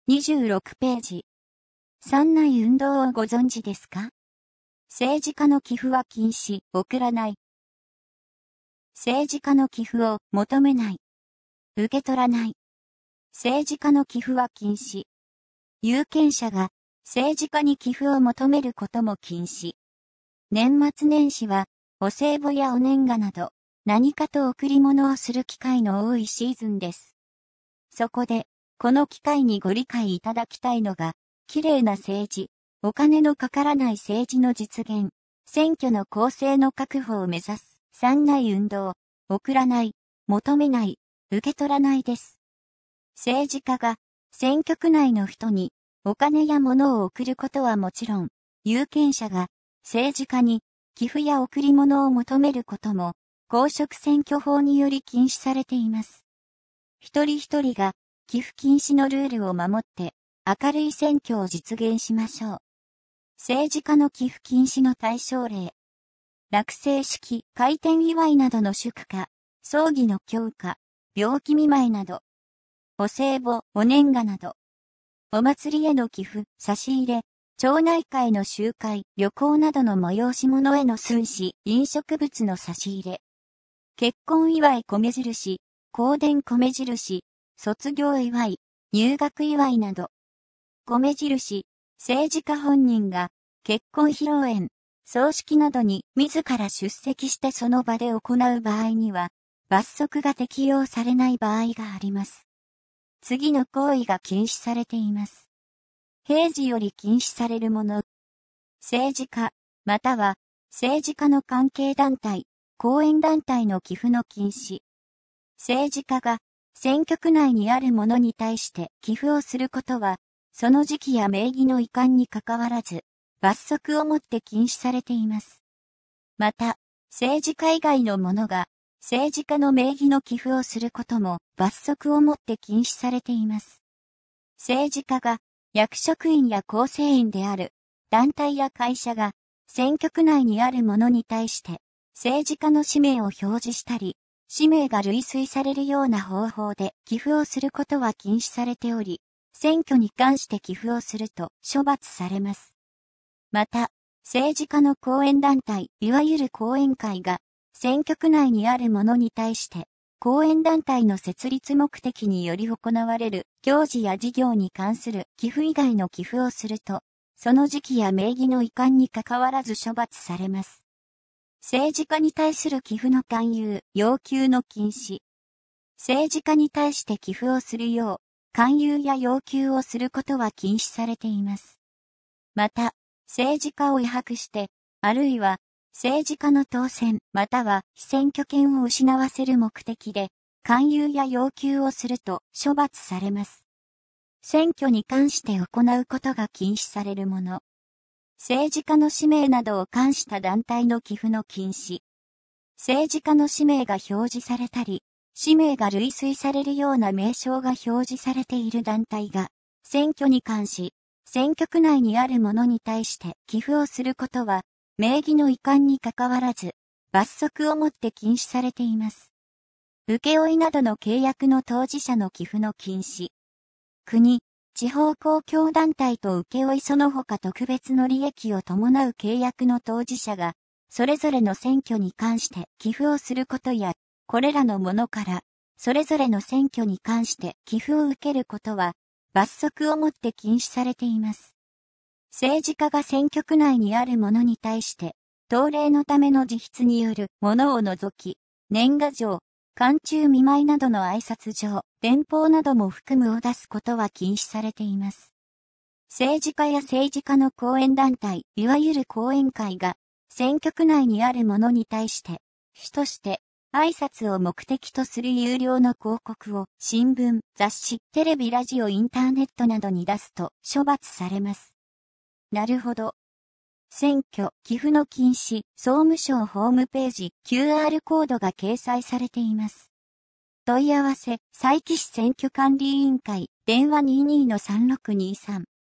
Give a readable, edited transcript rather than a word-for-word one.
26ページ。三内運動をご存知ですか？政治家の寄付は禁止、送らない。政治家の寄付を求めない。受け取らない。政治家の寄付は禁止。有権者が政治家に寄付を求めることも禁止。年末年始は、お歳暮やお年賀など、何かと贈り物をする機会の多いシーズンです。そこで、この機会にご理解いただきたいのが、綺麗な政治、お金のかからない政治の実現、選挙の公正の確保を目指す、三内運動、送らない、求めない、受け取らないです。政治家が、選挙区内の人に、お金や物を贈ることはもちろん、有権者が、政治家に、寄付や贈り物を求めることも、公職選挙法により禁止されています。一人一人が、寄付禁止のルールを守って、明るい選挙を実現しましょう。政治家の寄付禁止の対象例。落成式、開店祝いなどの祝賀、葬儀の供花、病気見舞いなど。お歳暮、お年賀など。お祭りへの寄付、差し入れ、町内会の集会、旅行などの催し物への寸志、飲食物の差し入れ。結婚祝い米印、香典米印、卒業祝い、入学祝いなど。米印、政治家本人が結婚披露宴、葬式などに自ら出席してその場で行う場合には、罰則が適用されない場合があります。次の行為が禁止されています。平時より禁止されるもの。政治家、または政治家の関係団体、後援団体の寄付の禁止。政治家が選挙区内にあるものに対して寄付をすることは、その時期や名義の移管にかかわらず、罰則をもって禁止されています。また、政治家以外の者が、政治家の名義の寄付をすることも罰則をもって禁止されています。政治家が、役職員や構成員である、団体や会社が、選挙区内にあるものに対して、政治家の氏名を表示したり、氏名が類推されるような方法で寄付をすることは禁止されており、選挙に関して寄付をすると処罰されます。また、政治家の後援団体、いわゆる後援会が、選挙区内にあるものに対して、後援団体の設立目的により行われる行事や事業に関する寄付以外の寄付をすると、その時期や名義の移管にかかわらず処罰されます。政治家に対する寄付の勧誘、要求の禁止。政治家に対して寄付をするよう、勧誘や要求をすることは禁止されています。また、政治家を威迫して、あるいは、政治家の当選、または被選挙権を失わせる目的で、勧誘や要求をすると処罰されます。選挙に関して行うことが禁止されるもの。政治家の氏名などを冠した団体の寄付の禁止。政治家の氏名が表示されたり、氏名が類推されるような名称が表示されている団体が、選挙に関し、選挙区内にあるものに対して寄付をすることは、名義の移管にかかわらず、罰則をもって禁止されています。請負などの契約の当事者の寄付の禁止。国、地方公共団体と請負その他特別の利益を伴う契約の当事者が、それぞれの選挙に関して寄付をすることや、これらのものから、それぞれの選挙に関して寄付を受けることは、罰則をもって禁止されています。政治家が選挙区内にあるものに対して、当例のための自筆によるものを除き、年賀状、寒中見舞いなどの挨拶状、電報なども含むを出すことは禁止されています。政治家や政治家の後援団体、いわゆる後援会が、選挙区内にあるものに対して、主として、挨拶を目的とする有料の広告を新聞、雑誌、テレビ、ラジオ、インターネットなどに出すと処罰されます。なるほど。選挙、寄付の禁止、総務省ホームページ、QR コードが掲載されています。問い合わせ、佐伯市選挙管理委員会、電話22-3623。